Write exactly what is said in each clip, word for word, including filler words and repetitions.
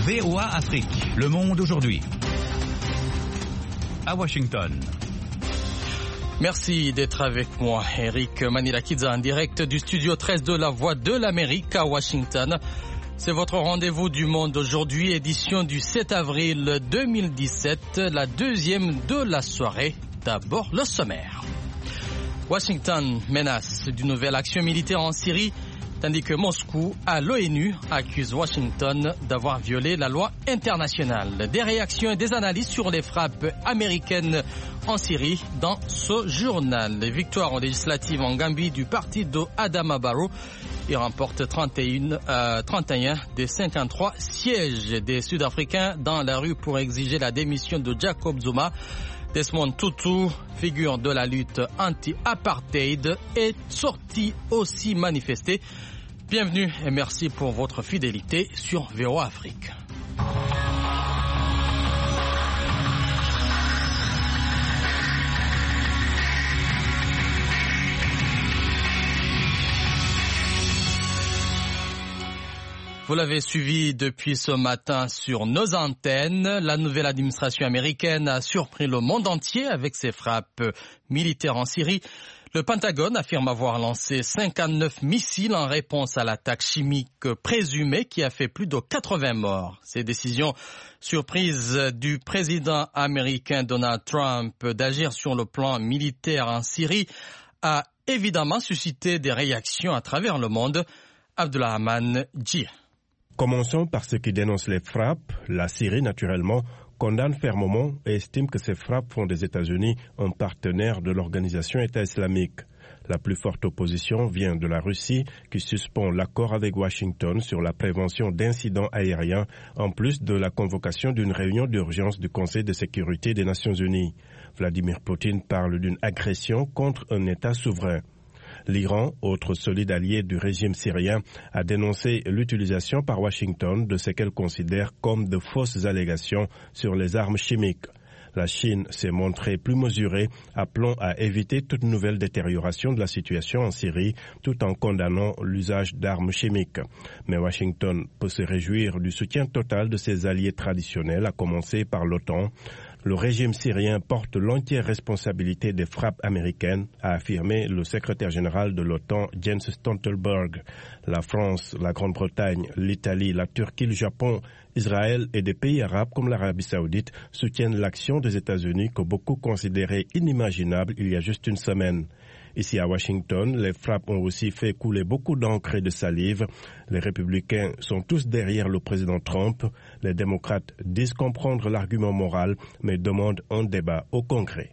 V O A Afrique, le monde aujourd'hui. À Washington. Merci d'être avec moi, Eric Manilakidza, en direct du studio treize de la Voix de l'Amérique à Washington. C'est votre rendez-vous du monde aujourd'hui, édition du sept avril deux mille dix-sept, la deuxième de la soirée. D'abord, le sommaire. Washington menace d'une nouvelle action militaire en Syrie, tandis que Moscou, à l'ONU, accuse Washington d'avoir violé la loi internationale. Des réactions et des analyses sur les frappes américaines en Syrie dans ce journal. Les victoires législatives en Gambie du parti d'Adama Barrow. Il remporte trente et un, euh, trente et un des cinquante-trois sièges des Sud-Africains dans la rue pour exiger la démission de Jacob Zuma. Desmond Tutu, figure de la lutte anti-apartheid, est sorti aussi manifester. Bienvenue et merci pour votre fidélité sur V O A Afrique. Vous l'avez suivi depuis ce matin sur nos antennes. La nouvelle administration américaine a surpris le monde entier avec ses frappes militaires en Syrie. Le Pentagone affirme avoir lancé cinquante-neuf missiles en réponse à l'attaque chimique présumée qui a fait plus de quatre-vingts morts. Ces décisions surprises du président américain Donald Trump d'agir sur le plan militaire en Syrie a évidemment suscité des réactions à travers le monde. Abdulrahman Djih. Commençons par ceux qui dénoncent les frappes. La Syrie, naturellement, condamne fermement et estime que ces frappes font des États-Unis un partenaire de l'organisation État islamique. La plus forte opposition vient de la Russie, qui suspend l'accord avec Washington sur la prévention d'incidents aériens, en plus de la convocation d'une réunion d'urgence du Conseil de sécurité des Nations Unies. Vladimir Poutine parle d'une agression contre un État souverain. L'Iran, autre solide allié du régime syrien, a dénoncé l'utilisation par Washington de ce qu'elle considère comme de fausses allégations sur les armes chimiques. La Chine s'est montrée plus mesurée, appelant à éviter toute nouvelle détérioration de la situation en Syrie, tout en condamnant l'usage d'armes chimiques. Mais Washington peut se réjouir du soutien total de ses alliés traditionnels, à commencer par l'OTAN. Le régime syrien porte l'entière responsabilité des frappes américaines, a affirmé le secrétaire général de l'OTAN, Jens Stoltenberg. La France, la Grande-Bretagne, l'Italie, la Turquie, le Japon, Israël et des pays arabes comme l'Arabie saoudite soutiennent l'action des États-Unis que beaucoup considéraient inimaginable il y a juste une semaine. Ici à Washington, les frappes ont aussi fait couler beaucoup d'encre et de salive. Les républicains sont tous derrière le président Trump. Les démocrates disent comprendre l'argument moral, mais demandent un débat au Congrès.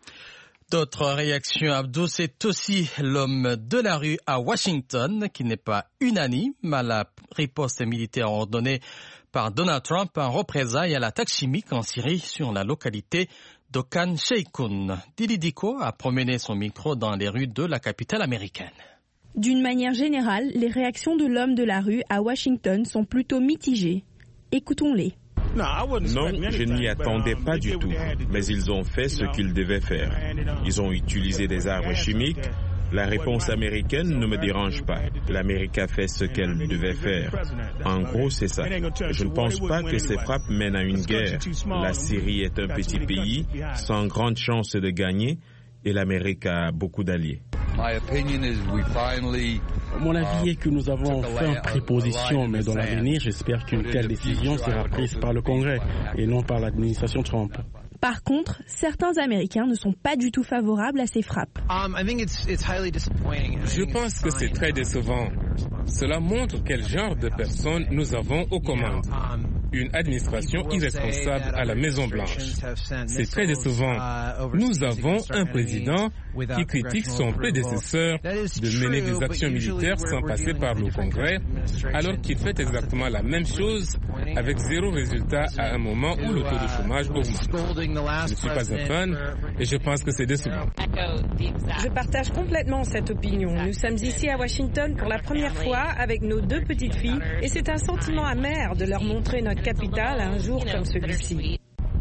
D'autres réactions, Abdou, c'est aussi l'homme de la rue à Washington qui n'est pas unanime à la riposte militaire ordonnée par Donald Trump en représailles à l'attaque chimique en Syrie sur la localité de Khan Sheikhoun. Dili Diko a promené son micro dans les rues de la capitale américaine. D'une manière générale, les réactions de l'homme de la rue à Washington sont plutôt mitigées. Écoutons-les. Non, je n'y attendais pas du tout, mais ils ont fait ce qu'ils devaient faire. Ils ont utilisé des armes chimiques. La réponse américaine ne me dérange pas. L'Amérique a fait ce qu'elle devait faire. En gros, c'est ça. Je ne pense pas que ces frappes mènent à une guerre. La Syrie est un petit pays, sans grande chance de gagner, et l'Amérique a beaucoup d'alliés. Mon avis est que nous avons enfin pris position, mais dans l'avenir, j'espère qu'une telle décision sera prise par le Congrès et non par l'administration Trump. Par contre, certains Américains ne sont pas du tout favorables à ces frappes. Je pense que c'est très décevant. Cela montre quel genre de personnes nous avons aux commandes. Une administration irresponsable à la Maison-Blanche. C'est très décevant. Nous avons un président qui critique son prédécesseur de mener des actions militaires sans passer par le Congrès, alors qu'il fait exactement la même chose avec zéro résultat à un moment où le taux de chômage augmente. Je ne suis pas un fan et je pense que c'est décevant. Je partage complètement cette opinion. Nous sommes ici à Washington pour la première fois avec nos deux petites filles et c'est un sentiment amer de leur montrer notre capitale un jour comme celui-ci.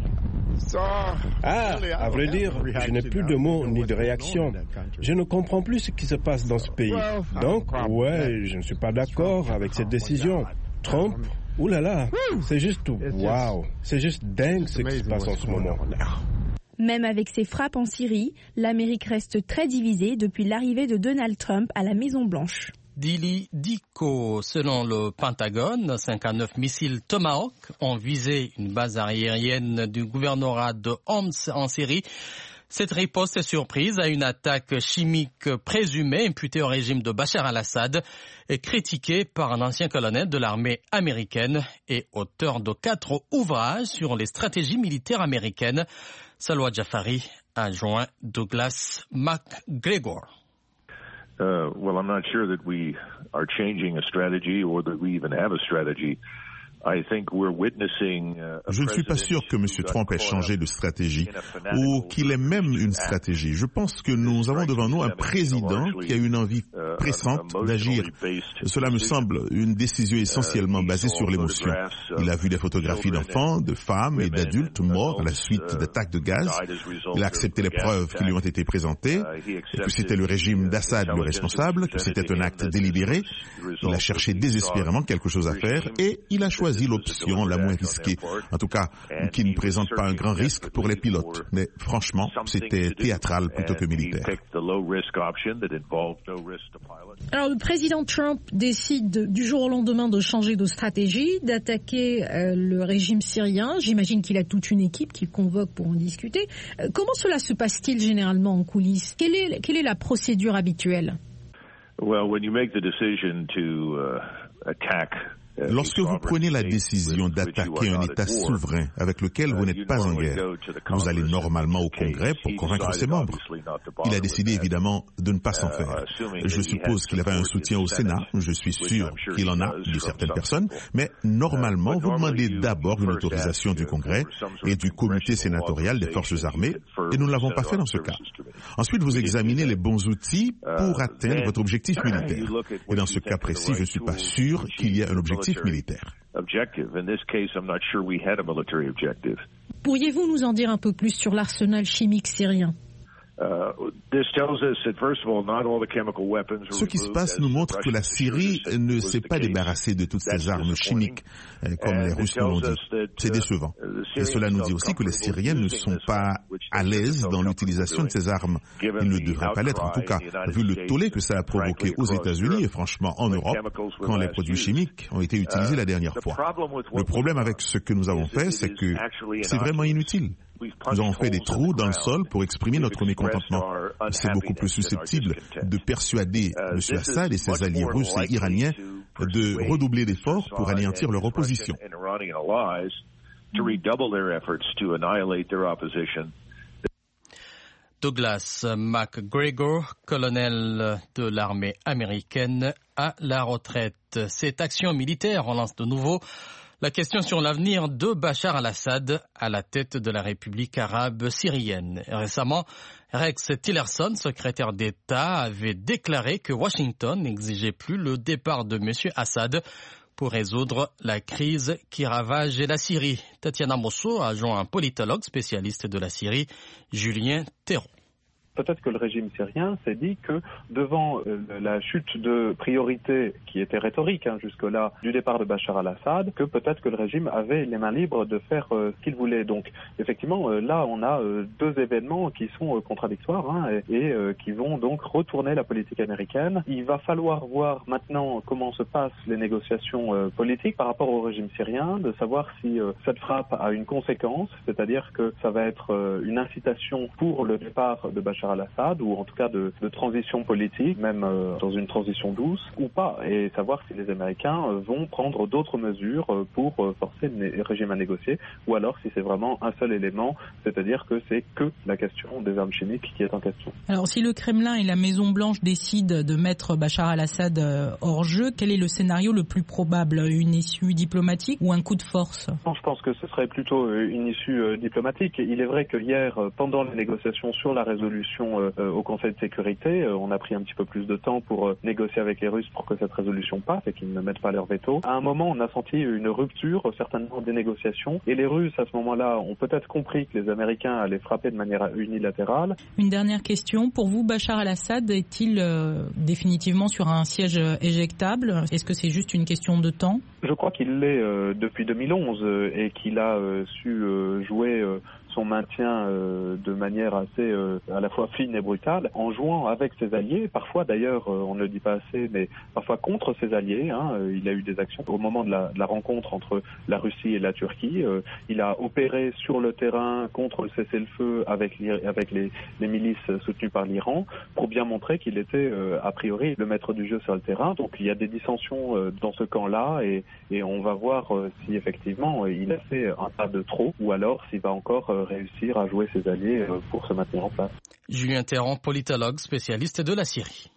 Ah, à vrai dire, je n'ai plus de mots ni de réaction. Je ne comprends plus ce qui se passe dans ce pays. Donc, ouais, je ne suis pas d'accord avec cette décision. Trump, Ouh là là, c'est juste waouh, c'est juste dingue ce qui se passe en ce moment. Même avec ses frappes en Syrie, l'Amérique reste très divisée depuis l'arrivée de Donald Trump à la Maison-Blanche. Dili Diko, selon le Pentagone, cinquante-neuf missiles Tomahawk ont visé une base aérienne du gouvernorat de Homs en Syrie. Cette riposte est surprise à une attaque chimique présumée imputée au régime de Bachar al-Assad et critiquée par un ancien colonel de l'armée américaine et auteur de quatre ouvrages sur les stratégies militaires américaines. Salwa Jafari a joint Douglas MacGregor. Uh, well, I'm not sure that we are changing a strategy or that we even have a strategy. Je ne suis pas sûr que M. Trump ait changé de stratégie ou qu'il ait même une stratégie. Je pense que nous avons devant nous un président qui a une envie pressante d'agir. Cela me semble une décision essentiellement basée sur l'émotion. Il a vu des photographies d'enfants, de femmes et d'adultes morts à la suite d'attaques de gaz. Il a accepté les preuves qui lui ont été présentées, que c'était le régime d'Assad le responsable, que c'était un acte délibéré. Il a cherché désespérément quelque chose à faire et il a choisi l'option la moins risquée, en tout cas qui ne présente pas un grand risque pour les pilotes. Mais franchement, c'était théâtral plutôt que militaire. Alors le président Trump décide du jour au lendemain de changer de stratégie, d'attaquer euh, le régime syrien. J'imagine qu'il a toute une équipe qu'il convoque pour en discuter. Euh, comment cela se passe-t-il généralement en coulisses? Quelle est, quelle est la procédure habituelle? Well, when you make the decision to uh, attack Lorsque vous prenez la décision d'attaquer un État souverain avec lequel vous n'êtes pas en guerre, vous allez normalement au Congrès pour convaincre ses membres. Il a décidé évidemment de ne pas s'en faire. Je suppose qu'il avait un soutien au Sénat, je suis sûr qu'il en a de certaines personnes, mais normalement vous demandez d'abord une autorisation du Congrès et du comité sénatorial des forces armées, et nous ne l'avons pas fait dans ce cas. Ensuite, vous examinez les bons outils pour atteindre votre objectif militaire. Et dans ce cas précis, je ne suis pas sûr qu'il y ait un objectif militaire. Pourriez-vous nous en dire un peu plus sur l'arsenal chimique syrien? Ce qui se passe nous montre que la Syrie ne s'est pas débarrassée de toutes ces armes chimiques, comme les Russes nous l'ont dit. C'est décevant. Et cela nous dit aussi que les Syriens ne sont pas à l'aise dans l'utilisation de ces armes. Ils ne devraient pas l'être, en tout cas, vu le tollé que ça a provoqué aux États-Unis et franchement en Europe, quand les produits chimiques ont été utilisés la dernière fois. Le problème avec ce que nous avons fait, c'est que c'est vraiment inutile. Nous avons fait des trous dans le sol pour exprimer notre mécontentement. C'est beaucoup plus susceptible de persuader M. Assad et ses alliés russes et iraniens de redoubler d'efforts pour anéantir leur opposition. Douglas MacGregor, colonel de l'armée américaine à la retraite. Cette action militaire relance de nouveau la question sur l'avenir de Bachar al-Assad à la tête de la République arabe syrienne. Récemment, Rex Tillerson, secrétaire d'État, avait déclaré que Washington n'exigeait plus le départ de M. Assad pour résoudre la crise qui ravage la Syrie. Tatiana Mosso a joint un politologue spécialiste de la Syrie, Julien Thérault. Peut-être que le régime syrien s'est dit que devant euh, la chute de priorité qui était rhétorique hein, jusque-là du départ de Bachar al-Assad, que peut-être que le régime avait les mains libres de faire euh, ce qu'il voulait. Donc effectivement, euh, là on a euh, deux événements qui sont euh, contradictoires hein, et, et euh, qui vont donc retourner la politique américaine. Il va falloir voir maintenant comment se passent les négociations euh, politiques par rapport au régime syrien, de savoir si euh, cette frappe a une conséquence, c'est-à-dire que ça va être euh, une incitation pour le départ de Bachar al-Assad, ou en tout cas de, de transition politique, même euh, dans une transition douce, ou pas, et savoir si les Américains euh, vont prendre d'autres mesures euh, pour euh, forcer le régime à négocier, ou alors si c'est vraiment un seul élément, c'est-à-dire que c'est que la question des armes chimiques qui est en question. Alors si le Kremlin et la Maison-Blanche décident de mettre Bachar al-Assad euh, hors jeu, quel est le scénario le plus probable? Une issue diplomatique ou un coup de force? Je pense que ce serait plutôt une issue euh, diplomatique. Il est vrai que hier, pendant les négociations sur la résolution résolution euh, au Conseil de sécurité. Euh, on a pris un petit peu plus de temps pour euh, négocier avec les Russes pour que cette résolution passe et qu'ils ne mettent pas leur veto. À un moment, on a senti une rupture, certainement des négociations, et les Russes, à ce moment-là, ont peut-être compris que les Américains allaient frapper de manière unilatérale. Une dernière question. Pour vous, Bachar al-Assad est-il euh, définitivement sur un siège éjectable ? Est-ce que c'est juste une question de temps ? Je crois qu'il l'est euh, depuis deux mille onze euh, et qu'il a euh, su euh, jouer euh, son maintien euh, de manière assez euh, à la fois fine et brutale, en jouant avec ses alliés, parfois d'ailleurs, euh, on ne le dit pas assez, mais parfois contre ses alliés. Hein, euh, il a eu des actions au moment de la, de la rencontre entre la Russie et la Turquie. Euh, il a opéré sur le terrain contre le cessez-le-feu avec, avec les, les milices soutenues par l'Iran, pour bien montrer qu'il était euh, a priori le maître du jeu sur le terrain. Donc il y a des dissensions euh, dans ce camp-là, et, et on va voir euh, si effectivement il a fait un pas de trop, ou alors s'il va encore euh, réussir à jouer ses alliés euh, pour se maintenir en place. Julien Théran, politologue, spécialiste de la Syrie.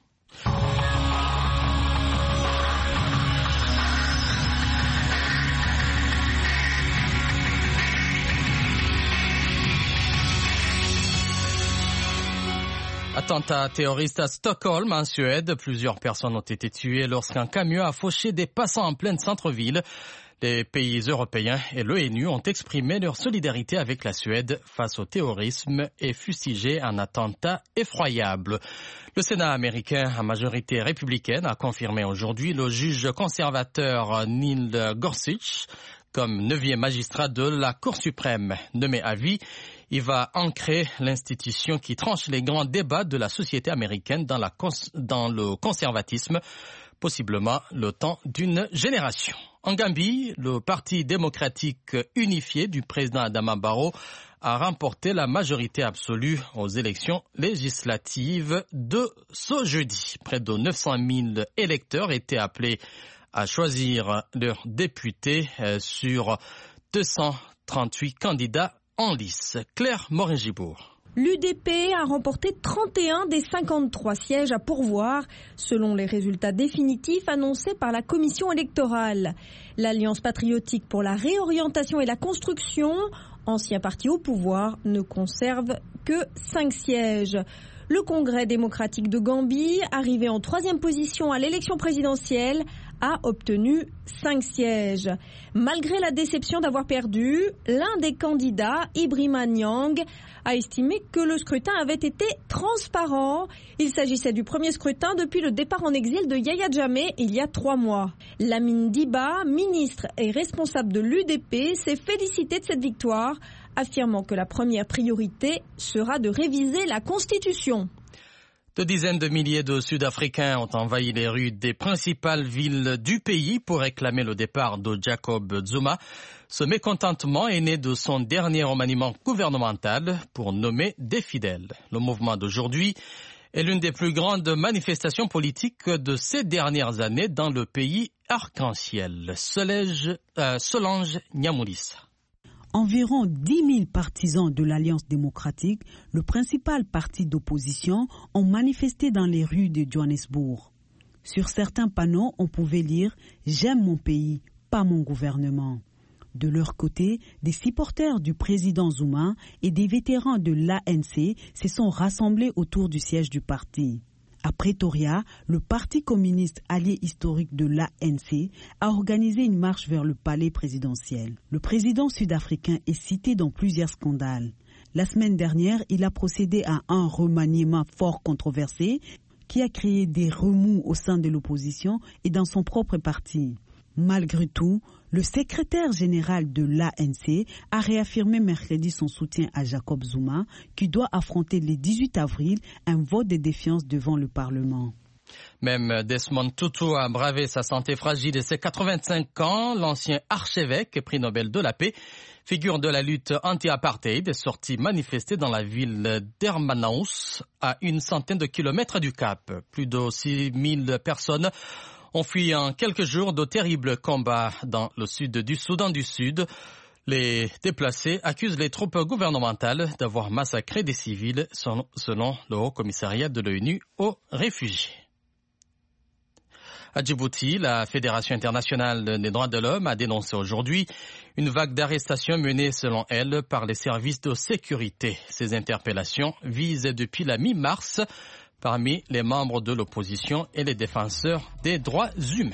Attentat terroriste à Stockholm, en Suède. Plusieurs personnes ont été tuées lorsqu'un camion a fauché des passants en plein centre-ville. Les pays européens et l'ONU ont exprimé leur solidarité avec la Suède face au terrorisme et fustigé un attentat effroyable. Le Sénat américain, à majorité républicaine, a confirmé aujourd'hui le juge conservateur Neil Gorsuch comme neuvième magistrat de la Cour suprême. Nommé à vie, il va ancrer l'institution qui tranche les grands débats de la société américaine dans, la cons- dans le conservatisme, possiblement le temps d'une génération. En Gambie, le Parti démocratique unifié du président Adama Barrow a remporté la majorité absolue aux élections législatives de ce jeudi. Près de neuf cent mille électeurs étaient appelés à choisir leurs députés sur deux cent trente-huit candidats en lice. Claire Morin-Gibourg. L'U D P a remporté trente et un des cinquante-trois sièges à pourvoir, selon les résultats définitifs annoncés par la commission électorale. L'Alliance patriotique pour la réorientation et la construction, ancien parti au pouvoir, ne conserve que cinq sièges. Le Congrès démocratique de Gambie, arrivé en troisième position à l'élection présidentielle, a obtenu cinq sièges. Malgré la déception d'avoir perdu, l'un des candidats, Ibrahima Niang, a estimé que le scrutin avait été transparent. Il s'agissait du premier scrutin depuis le départ en exil de Yahya Jammeh il y a trois mois. Lamine Diba, ministre et responsable de l'U D P, s'est félicité de cette victoire, affirmant que la première priorité sera de réviser la Constitution. De dizaines de milliers de Sud-Africains ont envahi les rues des principales villes du pays pour réclamer le départ de Jacob Zuma. Ce mécontentement est né de son dernier remaniement gouvernemental pour nommer des fidèles. Le mouvement d'aujourd'hui est l'une des plus grandes manifestations politiques de ces dernières années dans le pays arc-en-ciel. Solange, euh, Solange Nyamulisa. Environ dix mille partisans de l'Alliance démocratique, le principal parti d'opposition, ont manifesté dans les rues de Johannesburg. Sur certains panneaux, on pouvait lire « J'aime mon pays, pas mon gouvernement ». De leur côté, des supporters du président Zuma et des vétérans de l'A N C se sont rassemblés autour du siège du parti. À Pretoria, le Parti communiste allié historique de l'A N C a organisé une marche vers le palais présidentiel. Le président sud-africain est cité dans plusieurs scandales. La semaine dernière, il a procédé à un remaniement fort controversé qui a créé des remous au sein de l'opposition et dans son propre parti. Malgré tout, le secrétaire général de l'A N C a réaffirmé mercredi son soutien à Jacob Zuma, qui doit affronter le dix-huit avril un vote de défiance devant le Parlement. Même Desmond Tutu a bravé sa santé fragile et ses quatre-vingt-cinq ans. L'ancien archevêque, prix Nobel de la paix, figure de la lutte anti-apartheid, est sorti manifester dans la ville d'Hermanus, à une centaine de kilomètres du Cap. Plus de six mille personnes ont fui en quelques jours de terribles combats dans le sud du Soudan du Sud. Les déplacés accusent les troupes gouvernementales d'avoir massacré des civils, selon le Haut Commissariat de l'ONU aux réfugiés. À Djibouti, la Fédération internationale des droits de l'homme a dénoncé aujourd'hui une vague d'arrestations menée, selon elle, par les services de sécurité. Ces interpellations visent depuis la mi-mars parmi les membres de l'opposition et les défenseurs des droits humains.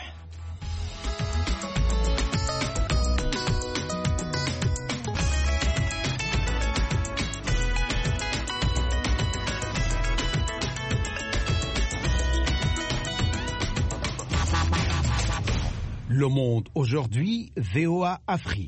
Le Monde aujourd'hui, V O A Afrique.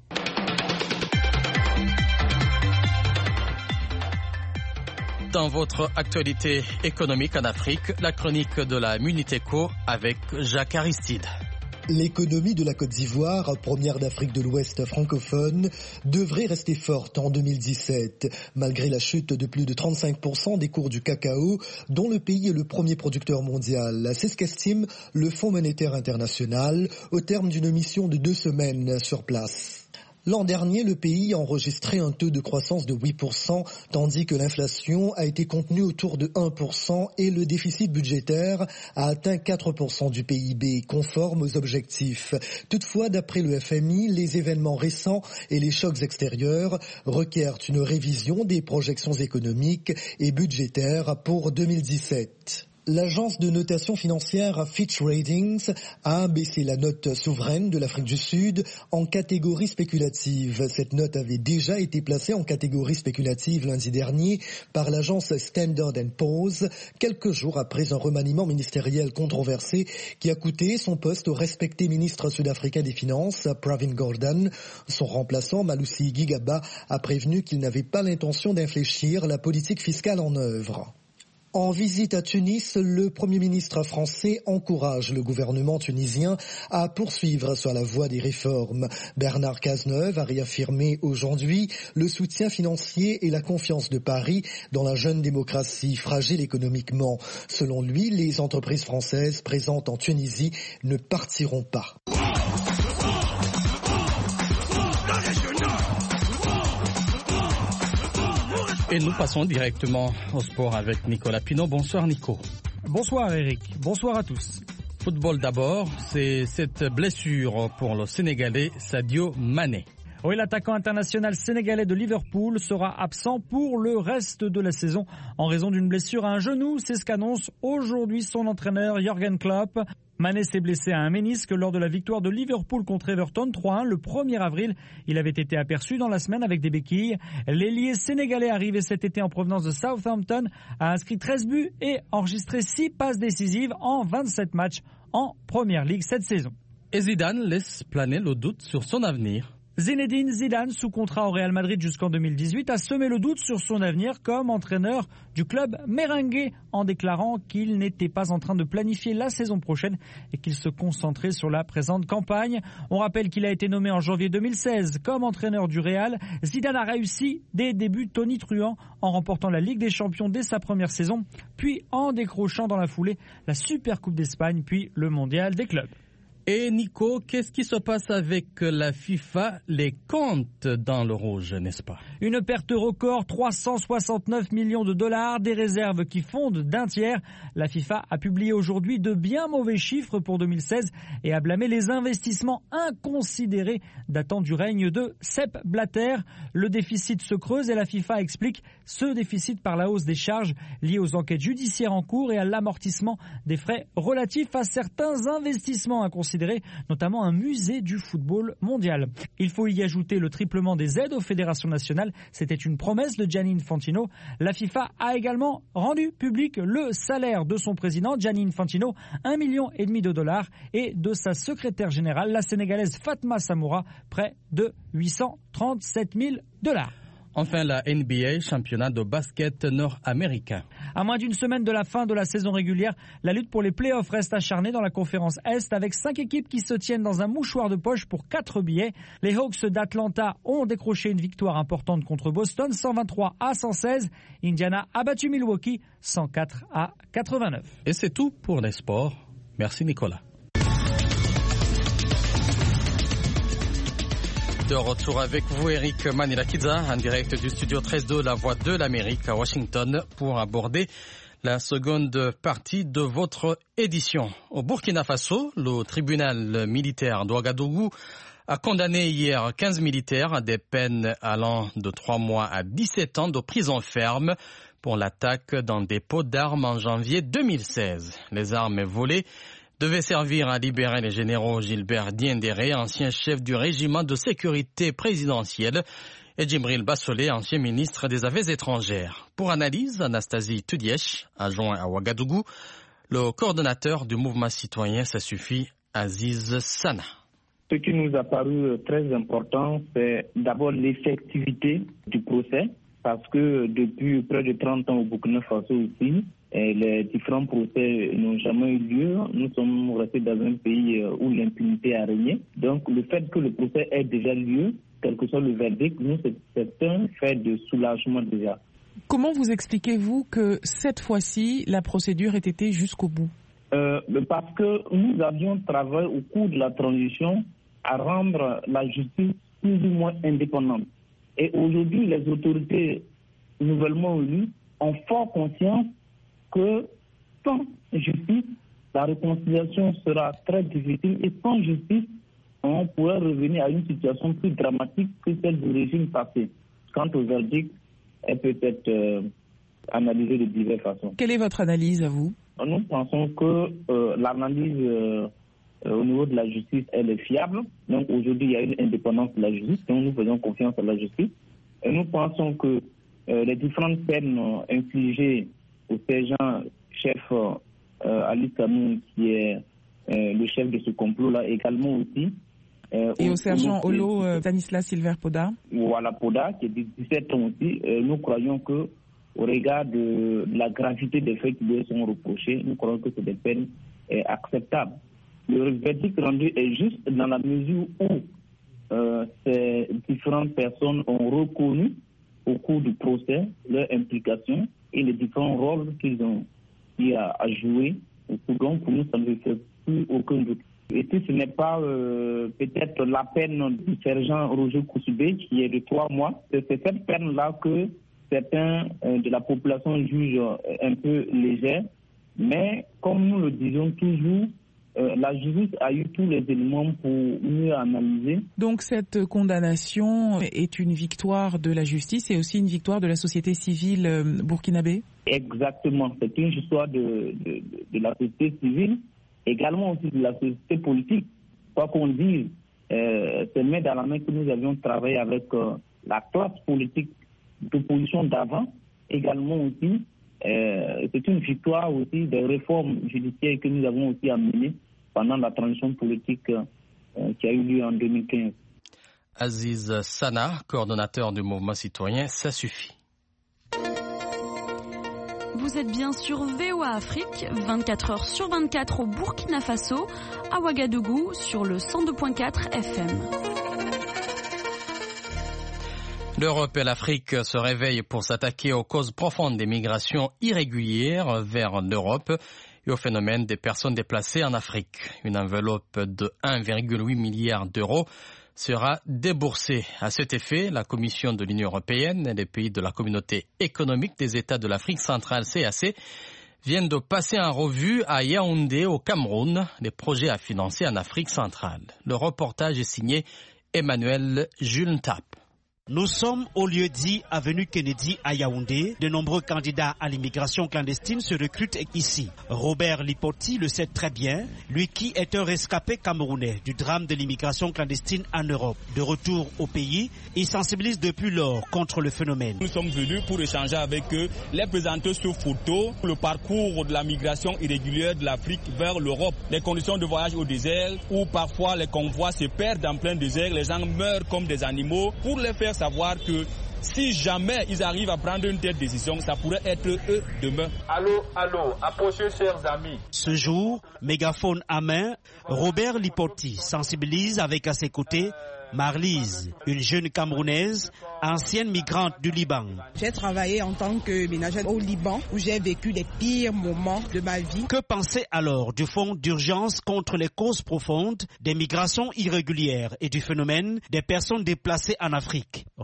Dans votre actualité économique en Afrique, la chronique de la Muniteco avec Jacques Aristide. L'économie de la Côte d'Ivoire, première d'Afrique de l'Ouest francophone, devrait rester forte en deux mille dix-sept, malgré la chute de plus de trente-cinq pour cent des cours du cacao, dont le pays est le premier producteur mondial. C'est ce qu'estime le Fonds monétaire international au terme d'une mission de deux semaines sur place. L'an dernier, le pays a enregistré un taux de croissance de huit pour cent, tandis que l'inflation a été contenue autour de un pour cent et le déficit budgétaire a atteint quatre pour cent du P I B, conforme aux objectifs. Toutefois, d'après le F M I, les événements récents et les chocs extérieurs requièrent une révision des projections économiques et budgétaires pour deux mille dix-sept. L'agence de notation financière Fitch Ratings a abaissé la note souveraine de l'Afrique du Sud en catégorie spéculative. Cette note avait déjà été placée en catégorie spéculative lundi dernier par l'agence Standard and Poor's, quelques jours après un remaniement ministériel controversé qui a coûté son poste au respecté ministre sud-africain des Finances, Pravin Gordhan. Son remplaçant, Malusi Gigaba, a prévenu qu'il n'avait pas l'intention d'infléchir la politique fiscale en œuvre. En visite à Tunis, le Premier ministre français encourage le gouvernement tunisien à poursuivre sur la voie des réformes. Bernard Cazeneuve a réaffirmé aujourd'hui le soutien financier et la confiance de Paris dans la jeune démocratie fragile économiquement. Selon lui, les entreprises françaises présentes en Tunisie ne partiront pas. Et nous passons directement au sport avec Nicolas Pinot. Bonsoir Nico. Bonsoir Eric, bonsoir à tous. Football d'abord, c'est cette blessure pour le Sénégalais Sadio Mané. Oui, l'attaquant international sénégalais de Liverpool sera absent pour le reste de la saison en raison d'une blessure à un genou. C'est ce qu'annonce aujourd'hui son entraîneur Jürgen Klopp. Mané s'est blessé à un ménisque lors de la victoire de Liverpool contre Everton trois un le premier avril. Il avait été aperçu dans la semaine avec des béquilles. L'ailier sénégalais arrivé cet été en provenance de Southampton a inscrit treize buts et enregistré six passes décisives en vingt-sept matchs en Première Ligue cette saison. Et Zidane laisse planer le doute sur son avenir. Zinedine Zidane, sous contrat au Real Madrid jusqu'en deux mille dix-huit, a semé le doute sur son avenir comme entraîneur du club merengue en déclarant qu'il n'était pas en train de planifier la saison prochaine et qu'il se concentrait sur la présente campagne. On rappelle qu'il a été nommé en janvier deux mille seize comme entraîneur du Real. Zidane a réussi des débuts tonitruants en remportant la Ligue des Champions dès sa première saison, puis en décrochant dans la foulée la Super Coupe d'Espagne, puis le Mondial des clubs. Et Nico, qu'est-ce qui se passe avec la FIFA? Les comptes dans le rouge, n'est-ce pas? Une perte record, trois cent soixante-neuf millions de dollars, des réserves qui fondent d'un tiers. La FIFA a publié aujourd'hui de bien mauvais chiffres pour deux mille seize et a blâmé les investissements inconsidérés datant du règne de Sepp Blatter. Le déficit se creuse et la FIFA explique ce déficit par la hausse des charges liées aux enquêtes judiciaires en cours et à l'amortissement des frais relatifs à certains investissements inconsidérés, notamment un musée du football mondial. Il faut y ajouter le triplement des aides aux fédérations nationales. C'était une promesse de Gianni Infantino. La FIFA a également rendu public le salaire de son président, Gianni Infantino, un million et demi de dollars, et de sa secrétaire générale, la sénégalaise Fatma Samoura, près de huit cent trente-sept mille dollars. Enfin, la N B A, championnat de basket nord-américain. À moins d'une semaine de la fin de la saison régulière, la lutte pour les playoffs reste acharnée dans la conférence Est avec cinq équipes qui se tiennent dans un mouchoir de poche pour quatre billets. Les Hawks d'Atlanta ont décroché une victoire importante contre Boston, cent vingt-trois à cent seize. Indiana a battu Milwaukee, cent quatre à quatre-vingt-neuf. Et c'est tout pour les sports. Merci Nicolas. De retour avec vous, Eric Manilakidza, en direct du studio treize de La Voix de l'Amérique à Washington, pour aborder La seconde partie de votre édition. Au Burkina Faso, le tribunal militaire d'Ouagadougou a condamné hier quinze militaires à des peines allant de trois mois à dix-sept ans de prison ferme pour l'attaque d'un dépôt d'armes en janvier deux mille seize. Les armes volées devaient servir à libérer les généraux Gilbert Diendéré, ancien chef du régiment de sécurité présidentielle, et Djibril Bassolé, ancien ministre des Affaires étrangères. Pour analyse, Anastasie Tudièche, adjoint à Ouagadougou, le coordonnateur du mouvement citoyen Ça suffit, Aziz Sana. Ce qui nous a paru très important, c'est d'abord l'effectivité du procès, parce que depuis près de trente ans au Burkina Faso aussi, les différents procès n'ont jamais eu lieu. Nous sommes restés dans un pays où l'impunité a régné. Donc le fait que le procès ait déjà lieu, quel que soit le verdict, nous, c'est un fait de soulagement déjà. Comment vous expliquez-vous que cette fois-ci, la procédure ait été jusqu'au bout ? euh, Parce que nous avions travaillé au cours de la transition à rendre la justice plus ou moins indépendante. Et aujourd'hui, les autorités nouvellement élues ont fort conscience que sans justice, la réconciliation sera très difficile et sans justice, on pourrait revenir à une situation plus dramatique que celle du régime passé. Quant au verdict, elle peut être euh, analysée de diverses façons. Quelle est votre analyse à vous ? Nous pensons que euh, l'analyse euh, au niveau de la justice, elle est fiable. Donc aujourd'hui, il y a une indépendance de la justice, donc nous faisons confiance à la justice. Et nous pensons que euh, les différentes peines euh, infligées au sergent chef euh, Ali Kamou, qui est euh, le chef de ce complot-là, également aussi. Euh, Et au, au sergent Olo euh, Stanislas Silver Poda. Voilà, Poda, qui est de dix-sept ans aussi. Euh, nous croyons que, au regard de, de la gravité des faits qui lui sont reprochés, nous croyons que c'est des peines euh, acceptables. Le verdict rendu est juste dans la mesure où euh, ces différentes personnes ont reconnu au cours du procès leur implication et les différents rôles qu'ils ont eu à, à jouer. Donc pour nous, ça ne fait plus aucun doute. Et si ce n'est pas euh, peut-être la peine du sergent Roger Koussoubé qui est de trois mois, c'est cette peine-là que certains euh, de la population jugent un peu légère. Mais comme nous le disons toujours, Euh, la justice a eu tous les éléments pour mieux analyser. Donc cette condamnation est une victoire de la justice et aussi une victoire de la société civile euh, burkinabé ? Exactement, c'est une victoire de, de, de la société civile, également aussi de la société politique. Quoi qu'on dise, euh, c'est main dans la main que nous avions travaillé avec euh, la classe politique d'opposition d'avant, également aussi. Euh, c'est une victoire aussi des réformes judiciaires que nous avons aussi amenées pendant la transition politique euh, qui a eu lieu en deux mille quinze. Aziz Sana, coordonnateur du mouvement citoyen Ça suffit. Vous êtes bien sur V O A Afrique, vingt-quatre heures sur vingt-quatre au Burkina Faso, à Ouagadougou sur le cent deux virgule quatre F M. L'Europe et l'Afrique se réveillent pour s'attaquer aux causes profondes des migrations irrégulières vers l'Europe et au phénomène des personnes déplacées en Afrique. Une enveloppe de un virgule huit milliard d'euros sera déboursée. À cet effet, la Commission de l'Union européenne et les pays de la Communauté économique des États de l'Afrique centrale, C A C, viennent de passer en revue à Yaoundé, au Cameroun, les projets à financer en Afrique centrale. Le reportage est signé Emmanuel Jules-Tap. Nous sommes au lieu dit avenue Kennedy à Yaoundé. De nombreux candidats à l'immigration clandestine se recrutent ici. Robert Lipotti le sait très bien, lui qui est un rescapé camerounais du drame de l'immigration clandestine en Europe. De retour au pays, il sensibilise depuis lors contre le phénomène. Nous sommes venus pour échanger avec eux, les présenter sur photo le parcours de la migration irrégulière de l'Afrique vers l'Europe. Les conditions de voyage au désert où parfois les convois se perdent en plein désert, les gens meurent comme des animaux, pour les faire savoir que si jamais ils arrivent à prendre une telle décision, ça pourrait être eux demain. Allô, allô, approchez chers amis. Ce jour, mégaphone à main, Robert Lipotti sensibilise avec à ses côtés Marlise, une jeune Camerounaise, ancienne migrante du Liban. J'ai travaillé en tant que ménagère au Liban où j'ai vécu les pires moments de ma vie. Que penser alors du fonds d'urgence contre les causes profondes des migrations irrégulières et du phénomène des personnes déplacées en Afrique?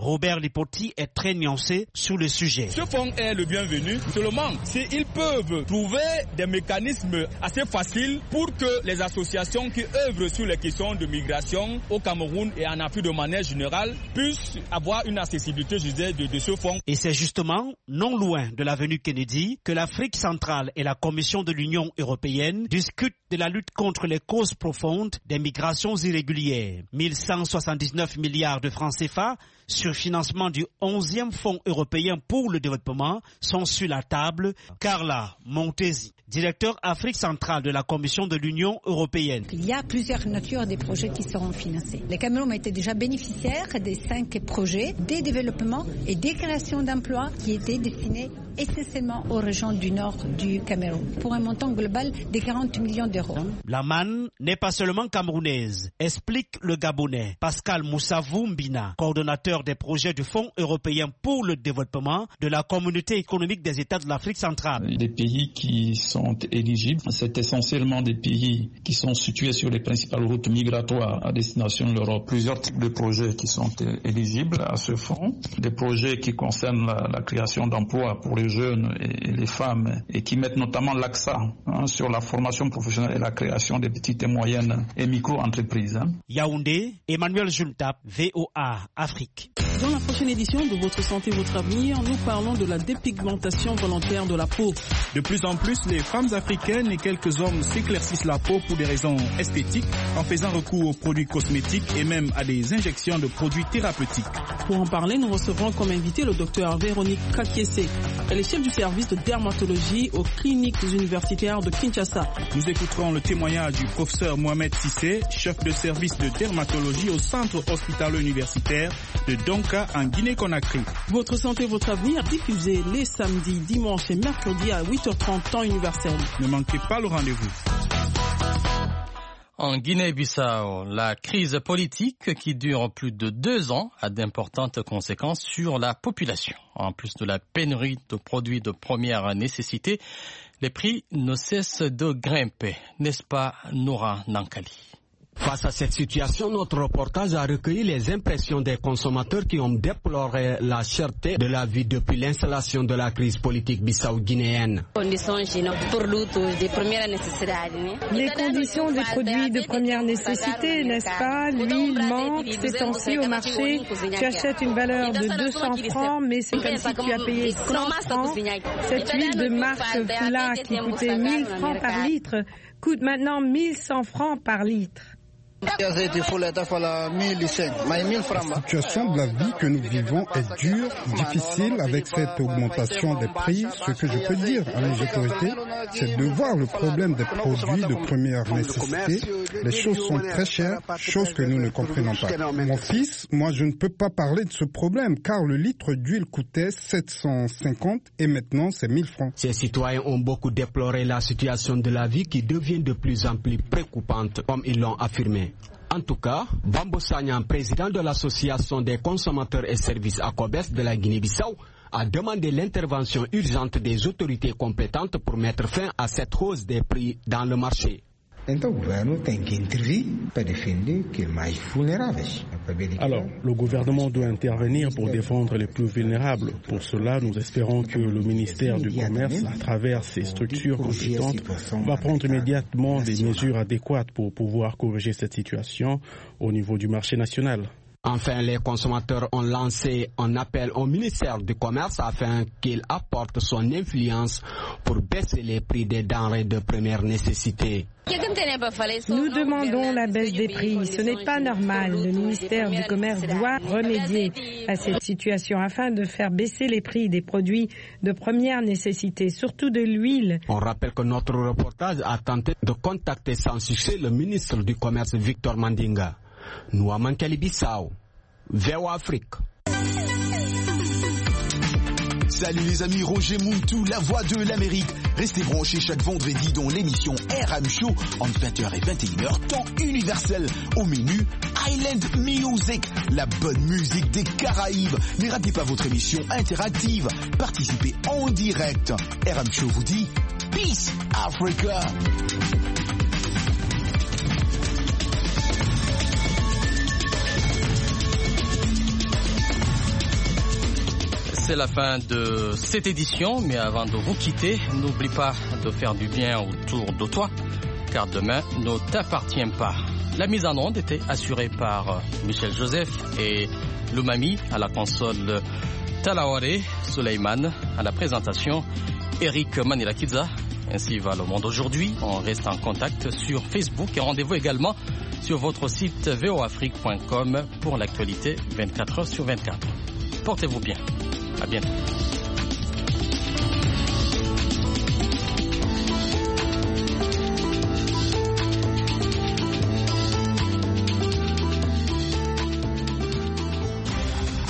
Robert Lipotti est très nuancé sur le sujet. Ce fonds est le bienvenu, seulement s'ils peuvent trouver des mécanismes assez faciles pour que les associations qui œuvrent sur les questions de migration au Cameroun et en Afrique de manière générale puissent avoir une accessibilité, je disais, de, de ce fonds. Et c'est justement non loin de l'avenue Kennedy que l'Afrique centrale et la Commission de l'Union européenne discutent de la lutte contre les causes profondes des migrations irrégulières. mille cent soixante-dix-neuf milliards de francs C F A sur financement du onzième Fonds européen pour le développement sont sur la table. Carla Montesi, directeur Afrique centrale de la Commission de l'Union européenne. Il y a plusieurs natures des projets qui seront financés. Le Cameroun était déjà bénéficiaire des cinq projets des développements et des créations d'emplois qui étaient destinés essentiellement aux régions du nord du Cameroun, pour un montant global de quarante millions d'euros. La manne n'est pas seulement camerounaise, explique le Gabonais Pascal Moussavou Mbina, coordonnateur des projets du Fonds européen pour le développement de la Communauté économique des États de l'Afrique centrale. Les pays qui sont éligibles, c'est essentiellement des pays qui sont situés sur les principales routes migratoires à destination de l'Europe. Plusieurs types de projets qui sont éligibles à ce fonds, des projets qui concernent la, la création d'emplois pour les jeunes et les femmes et qui mettent notamment l'accent hein, sur la formation professionnelle et la création des petites et moyennes et micro-entreprises. Hein. Yaoundé, Emmanuel Juntap, V O A Afrique. Dans la prochaine édition de Votre Santé, Votre Avenir, nous parlons de la dépigmentation volontaire de la peau. De plus en plus, les femmes africaines et quelques hommes s'éclaircissent la peau pour des raisons esthétiques en faisant recours aux produits cosmétiques et même à des injections de produits thérapeutiques. Pour en parler, nous recevrons comme invité le docteur Véronique Kakiese. Elle est chef du service de dermatologie aux cliniques universitaires de Kinshasa. Nous écouterons le témoignage du professeur Mohamed Sissé, chef de service de dermatologie au centre hospitalo-universitaire de Donka en Guinée-Conakry. Votre santé, votre avenir, diffusé les samedis, dimanches et mercredis à huit heures trente temps universel. Ne manquez pas le rendez-vous. En Guinée-Bissau, la crise politique qui dure plus de deux ans a d'importantes conséquences sur la population. En plus de la pénurie de produits de première nécessité, les prix ne cessent de grimper. N'est-ce pas, Noura Nankali? Face à cette situation, notre reportage a recueilli les impressions des consommateurs qui ont déploré la cherté de la vie depuis l'installation de la crise politique bissau-guinéenne. Les conditions des produits de première nécessité, n'est-ce pas? L'huile manque, c'est temps-ci au marché. Tu achètes une valeur de deux cents francs, mais c'est comme si tu as payé cent francs. Cette huile de marque Fula qui coûtait mille francs par litre coûte maintenant mille cent francs par litre. La situation de la vie que nous vivons est dure, difficile avec cette augmentation des prix. Ce que je peux dire à nos autorités, c'est de voir le problème des produits de première nécessité. Les choses sont très chères, chose que nous ne comprenons pas. Mon fils, moi je ne peux pas parler de ce problème car le litre d'huile coûtait sept cent cinquante et maintenant c'est mille francs. Ces citoyens ont beaucoup déploré la situation de la vie qui devient de plus en plus préoccupante, comme ils l'ont affirmé. En tout cas, Bambo Sagnan, président de l'association des consommateurs et services ACOBES de la Guinée-Bissau, a demandé l'intervention urgente des autorités compétentes pour mettre fin à cette hausse des prix dans le marché. Alors, le gouvernement doit intervenir pour défendre les plus vulnérables. Pour cela, nous espérons que le ministère du Commerce, à travers ses structures compétentes, va prendre immédiatement des mesures adéquates pour pouvoir corriger cette situation au niveau du marché national. Enfin, les consommateurs ont lancé un appel au ministère du Commerce afin qu'il apporte son influence pour baisser les prix des denrées de première nécessité. Nous demandons la baisse des prix. Ce n'est pas normal. Le ministère du Commerce doit remédier à cette situation afin de faire baisser les prix des produits de première nécessité, surtout de l'huile. On rappelle que notre reportage a tenté de contacter sans succès le ministre du Commerce Victor Mandinga. Nouamankali Bissau, V O A Afrique. Salut les amis, Roger Muntu, la voix de l'Amérique. Restez branchés chaque vendredi dans l'émission R M Show entre vingt heures et vingt et une heures, temps universel. Au menu, Island Music, la bonne musique des Caraïbes. Ne ratez pas votre émission interactive. Participez en direct. R M Show vous dit Peace Africa. c'est la fin de cette édition, mais avant de vous quitter, n'oublie pas de faire du bien autour de toi, car demain ne t'appartient pas. La mise en onde était assurée par Michel Joseph et Lumami à la console, Talaore Suleiman à la présentation, Eric Manilakiza. Ainsi va le monde aujourd'hui. On reste en contact sur Facebook et rendez-vous également sur votre site v o afrique point com pour l'actualité vingt-quatre heures sur vingt-quatre. Portez-vous bien. À bientôt.